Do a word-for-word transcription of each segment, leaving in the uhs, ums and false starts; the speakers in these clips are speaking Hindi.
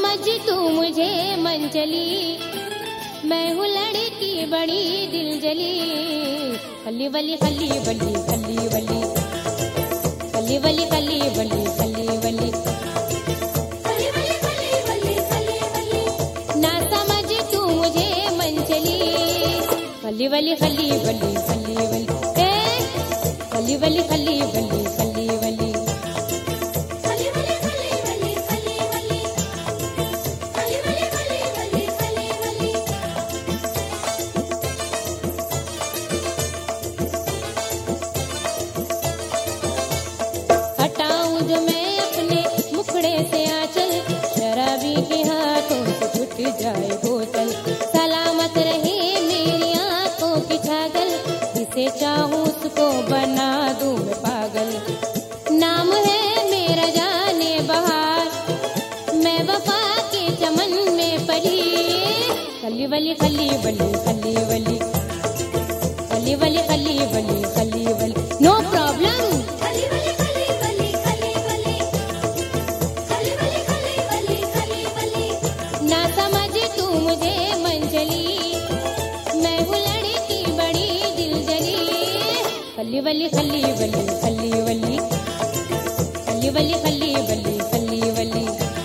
समझ तू मुझे मन चली, मैं हूँ लड़की बड़ी दिल जली। खली वली खली वली खली वली खली वली खली वली खली वली ना समझ तू मुझे मन चली। खली वली खली वली खली वली ए खली वली खली वली खली वली हटाऊं जो मैं अपने मुखड़े से आंचल, शराबी के हाथों से छूट जाए बोतल। सलामत रहे मेरी आंखों की छागल, जिसे चाहूं उसको बना दूं मैं पागल। नाम है मेरा जाने बहार, मैं वफा के चमन में पली। खली वली खली वली खली वली खली वली खली वली खली वली नो प्रॉब्लम। ना समझ तू मुझे मन चली, मैं हूँ लड़की बड़ी दिल जली। खली वली खली वली खली वली खली वली खली वली खली वली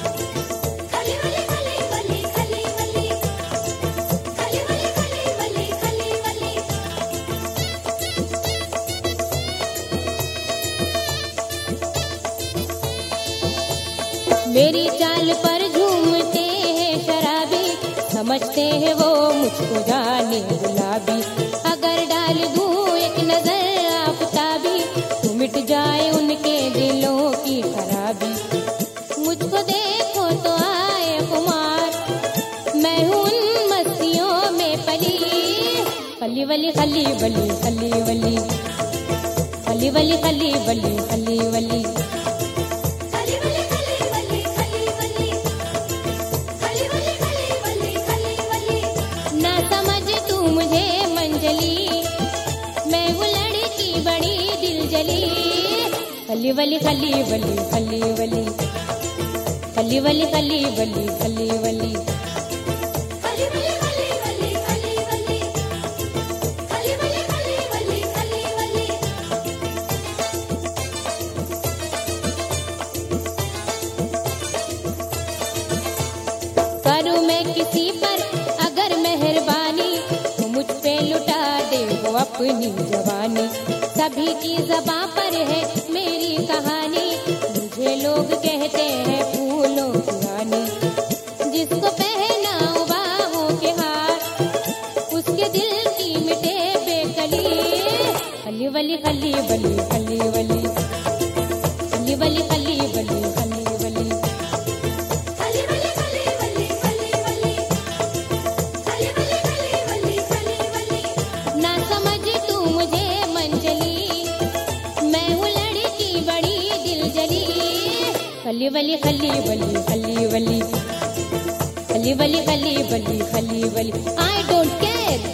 मेरी चाल पर झूमते हैं शराबी, समझते हैं वो मुझको जाने गुलाबी। अगर डाल दूं एक नजर आफताबी, तो मिट जाए उनके दिलों की खराबी। मुझको देखो तो आए खुमार, मैं हूँ उन मस्तियों में पली। खली वली खली वली खली वली खली वली खली वली खली वली ना समझ तू मुझे मन चली, मैं हूँ लड़की बड़ी दिल जली। खली वली खली वली खली वली खली वली खली वली खली वली करूँ मैं किसी पर अगर मेहरबानी, तो मुझ पे लुटा दे वो अपनी जवानी। सभी की ज़बां पर है मेरी कहानी, मुझे लोग कहते हैं फूलों की रानी। जिसको पहनाऊं बाहों के हार, उसके दिल की मिटे बेकली। खली वली खली वली खली वली खली वली खली वली खली वली ना समझ तू मुझे मन चली, मैं हूँ लड़की बड़ी दिल जली। खली वली खली वली खली वली खली वली खली वली खली वली आई डोंट केयर।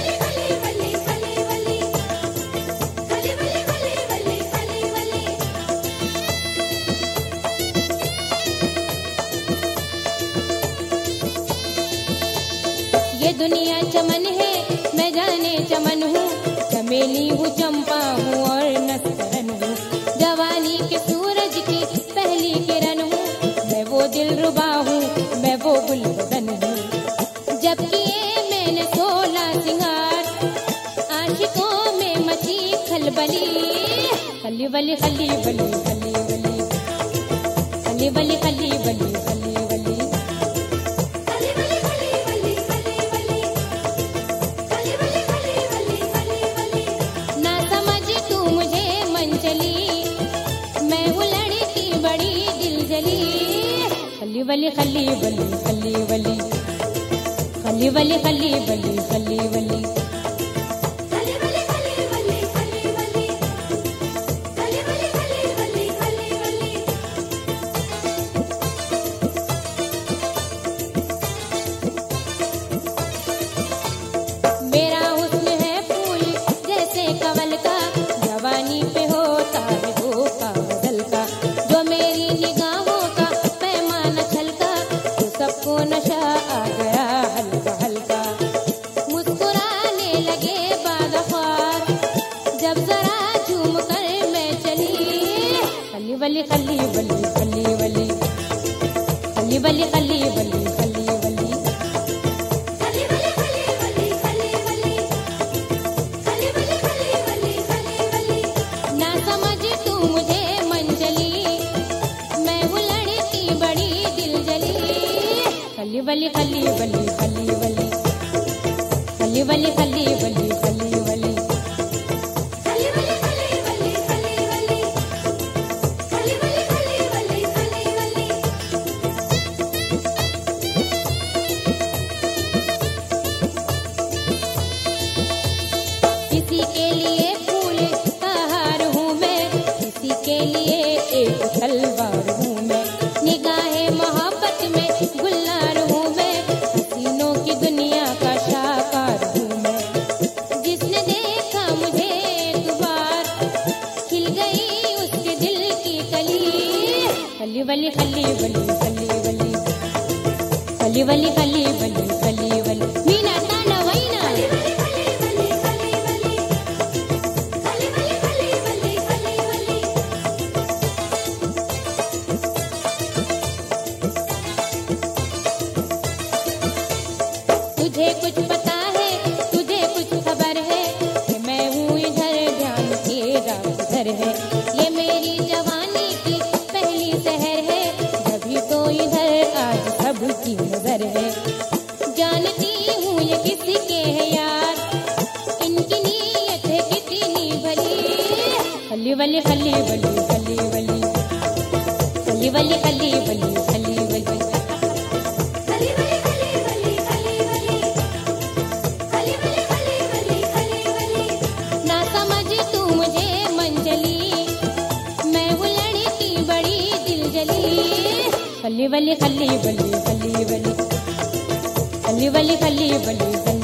ये दुनिया चमन है मैं जाने चमन हूँ, चमेली हूँ चंपा हूँ और नस्तरन हूँ। जवानी के सूरज की पहली किरण हूँ, मैं वो दिलरुबा हूँ मैं वो गुलबदन हूँ। जब किए मैंने सोलह सिंगार, आशिकों में मची खलबली। खली वली खली वली खली वली खली वली खली वली खली वली ना समझ तू मुझे मन चली, मैं हूँ लड़की बड़ी दिल जली। खली वली खली वली खली वली खली वली खली वली खली वली मेरा हुस्न है फूल जैसे कवल का, जवानी पे होता है धोखा बदल का। जो मेरी निगाहों का पैमाना छलका, तो सब खली वली खली वली खली वली खली वली खली वली खली वली खली वली खली वली खली वली। किसी के लिए फूल का हार हूँ मैं, किसी के लिए एक तलवार हूँ मैं, निगाहे मोहब्बत में गुलजार हूँ मैं, हसीनों की दुनिया का शाहकार हूँ मैं। जिसने देखा मुझे एक बार, खिल गई उसके दिल की कली। खली वली खली वली खली वली खली वली खली वली खली वली मीना ताना वैना। खली वली खली वली खली वली खली वली खली वली खली वली। तुझे कुछ पता है, तुझे कुछ खबर है कि मैं हूँ इधर, ध्यान तेरा उधर है। ये मेरी जवानी की पहली सहर है, जभी तो इधर आज सबकी नजर है। जानती हूँ ये किसी के है यार, इनकी नीयत है कितनी भली। खली वली खली वली खली वली खली वली खली वली खली वली खली वली खली वली खली वली खली वली खली वली खली वली। ना समझ तू मुझे मंजली, मैं वो लड़की बड़ी दिल जली। खली वली खली वली खली वली खली वली खली वली खली